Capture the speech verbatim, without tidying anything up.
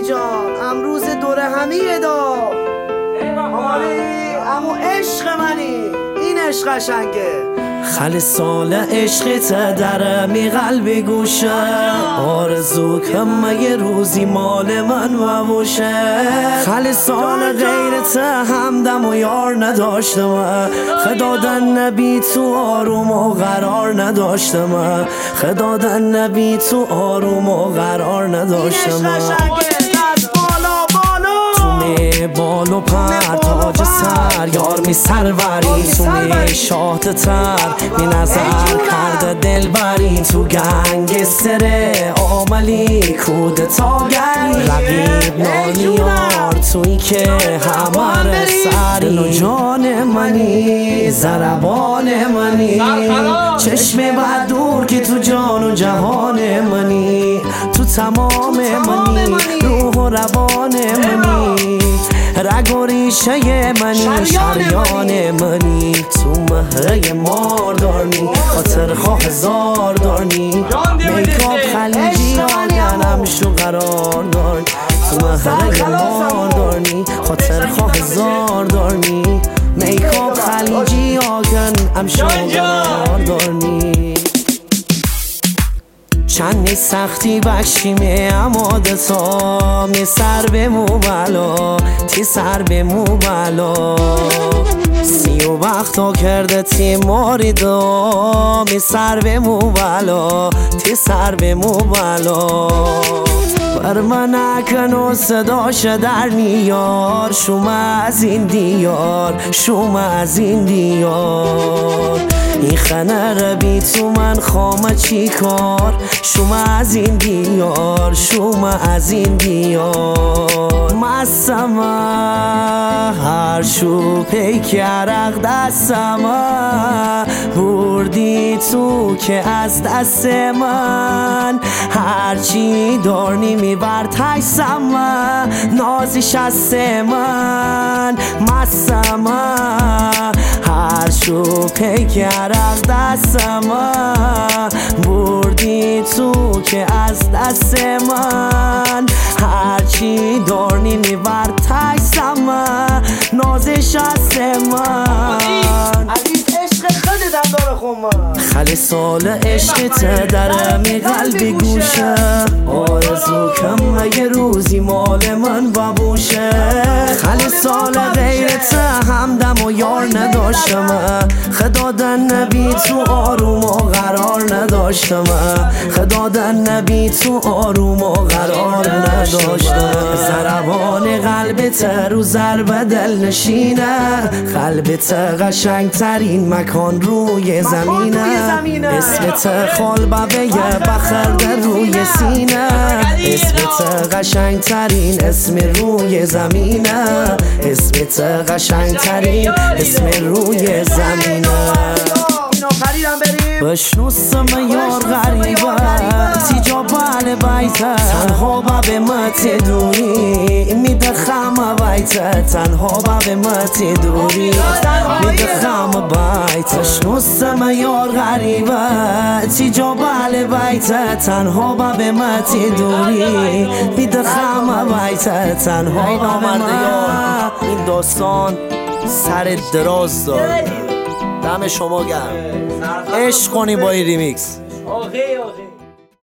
جان امروز دوره همیه دا آری امو عشق منی این عشق قشنگه خل سال عشقت در می قلبی گوشه آرزو کم یه روزی مال من وابوشه خل سال غیرت همدم و یار نداشتم خدادن نبی تو آروم و قرار نداشتم خدادن نبی تو آروم و قرار نداشتم بال و پر تاج سر یار می سروری تو می شات تر می نظر کرده دل بری تو گنگ سره آملی کود تاگری رقیب نانیار توی که همه سری دل و جان منی زربان منی چشم بد دور که تو جان و جهان منی تو تمام منی روح و روان منی رگ و ریشه منی شریان منی تو مهره ماردانی خاطر خواه هزار دارنی میکاب خلیجی آگنم شو قرار دارنی تو مهره ماردانی خاطر خواه هزار دارنی میکاب خلیجی آگنم شو قرار دارنی چندی سختی بخشیمه اماده تا می سر به مو بلا تی سر به مو بلا سی و وقتا کرده تی ماری دا می سر به مو بلا تی سر به مو بلا بر من نکن و صداش در میار شما از این دیار شما از این دیار این خنه ربی تو من خامه چی کار شما از این دیار شما از این دیار مستمه هر شو پیکرق دستمه بردی تو که از دست من هرچی دارنی میبر تایسمه نازش از من مستمه هر شو پیکرق دستمه بردی تو که از دست من هرچی دارنی میبر تایسمه نازش از من خل سال عشقت در می قلبی گوشه آرزو کم اگه روزی مال من ببوشه خل سال غیرت همدم و یار نداشتم خدادن نبی تو آروم و قرار نداشتم خدادن نبی تو آروم و قرار نداشتم ضربان قلبت رو ضرب دل نشینه قلبت قشنگ ترین مکان روی زمینه اسمت خال بابه بخرده روی سینه اسمت قشنگ ترین اسم روی زمینه اسمت قشنگ ترین اسم روی زمینه بشنوستم یار غریبه تیجا بله بیته تنها باب مت دوری میده خم بیته تنها باب مت دوری میده خم بیته بشنوستم یار غریبه تیجا بله بیته تنها باب مت دوری میده خم بیته تنها باب مت. این داستان سر دراز داره دم شما گرم عشق کنی با این ریمیکس.